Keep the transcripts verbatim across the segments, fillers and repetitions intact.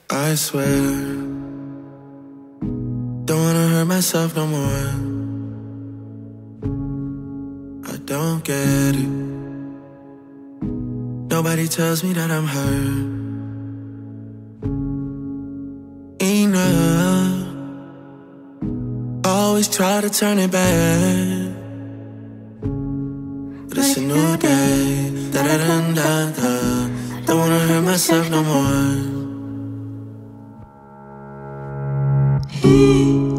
I swear, don't wanna hurt myself no more. I don't get it. Nobody tells me that I'm hurt enough. Always try to turn it back, but it's a new day. Da da da da da. Don't wanna hurt myself no more. Heat,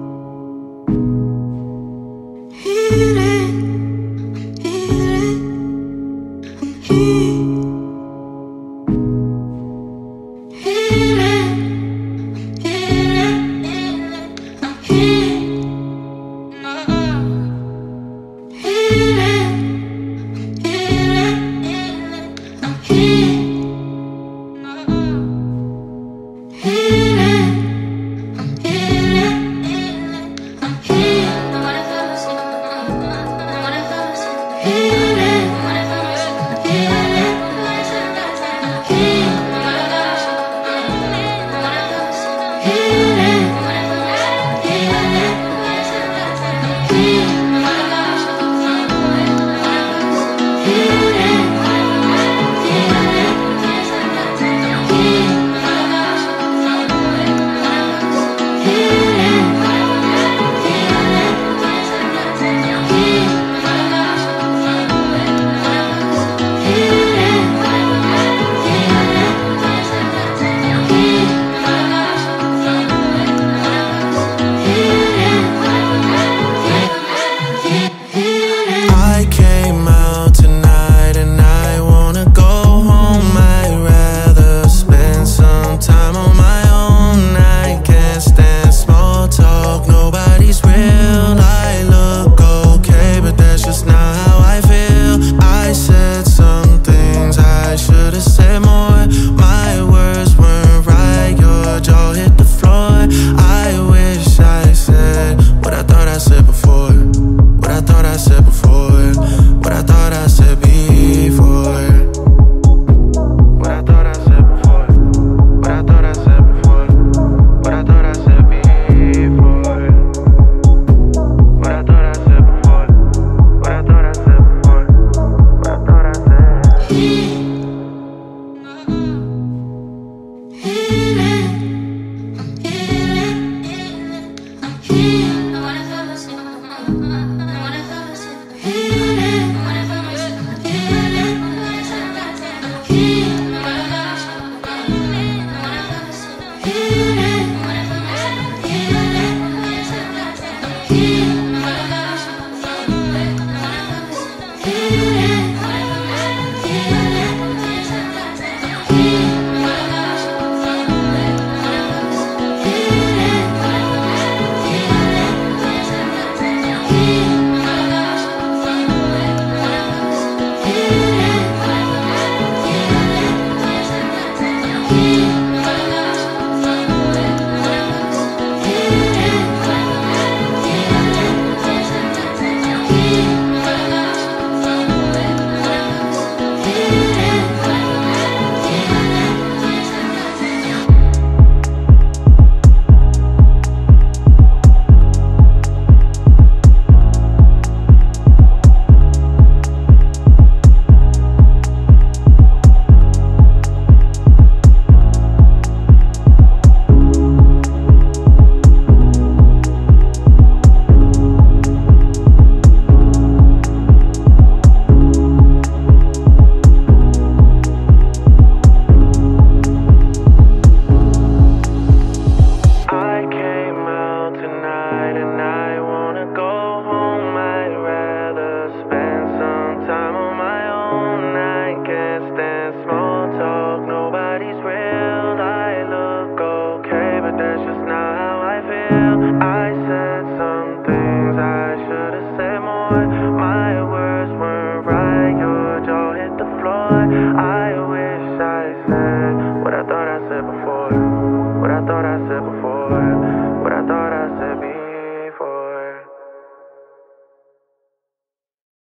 heat it, heat it, heat, heat it, heat it, heat, heat it, heat it, heat. Heat.